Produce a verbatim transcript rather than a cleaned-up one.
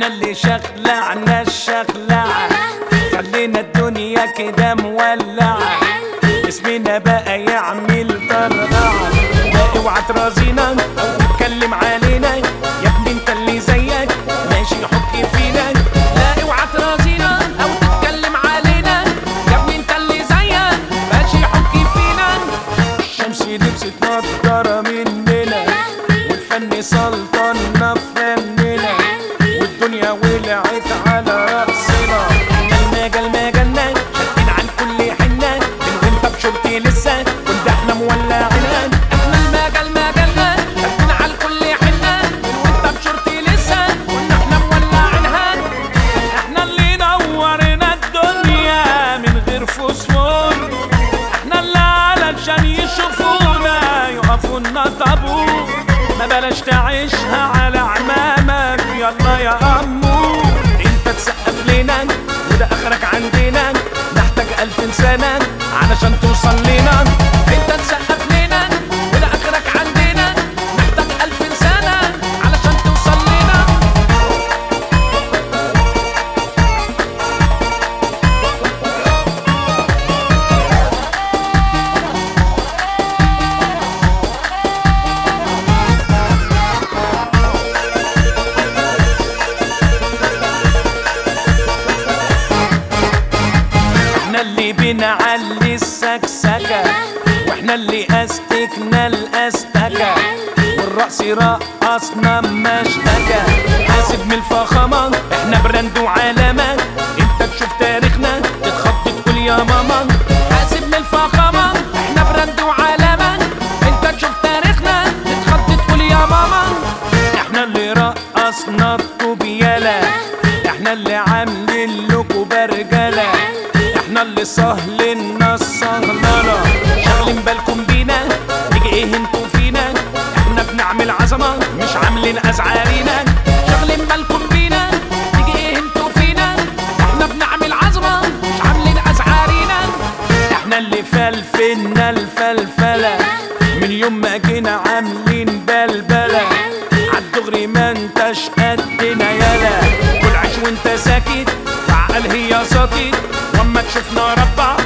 احنا اللي شخلعنا الشخلعة، خلينا الدنيا كده مولعة، اسمنا بقى يعمل طرقعة. لا اوعى ترازينا او تتكلم علينا، يا ابني انت اللي زيك ماشي حكي فينا. لا اوعى ترازينا او تتكلم علينا، يا ابني انت اللي زيك ماشي حكي فينا. الشمس لبست نضارة مننا، والفن سلطنا بفننا، والدنيا ولعت على رأسنا. احنا المجال مجالنا شادين عن كل حنا، من وانت بشورتي لسه كنت احنا مولعينها. احنا المجال مجالنا شادين عن كل حنا، من وانت بشورتي لسه كنا احنا مولعينها. احنا اللي نورنا الدنيا من غير فوسفور، احنا اللي علشان يشوفونا يقفونا طابور. ما بلاش تعيشها على عمامك يلا يا أمو، انت تسقف لنا وده اخرك عندنا، نحتاج ألف سنة علشان توصل لنا. انت تسقف لنا وده اخرك عندنا، نحتاج ألف سنة علشان توصل لنا. احنا اللي بنعلي السكسكة، واحنا اللي استكنا الاستكة، والرقص رقصنا ما اشتكى. حاسب من الفخامة احنا براند وعلامة، انت تشوف تاريخنا تتخض تقول يا ماما. حاسب من الفخامة احنا براند وعلامة، انت تشوف تاريخنا تتخض تقول يا ماما. احنا اللي رقصنا الطوبيالة، احنا اللي عاملين لكم برجلة، احنا اللي سهلنا الصهللة. شغلين بالكم بينا نيجي ايه انتوا فينا، احنا بنعمل عظمة مش عاملين ازعارينا. شغلين بالكم بينا نيجي ايه انتوا فينا، احنا بنعمل عظمة مش عاملين ازعارينا. احنا اللي فلفلنا الفلفلة، من يوم ما جينا عاملين بلبلة، عالدغري ما انتش قدنا يالا. كل عيش وانت ساكت وعقل هي ساكت، واما تشوفنا ربع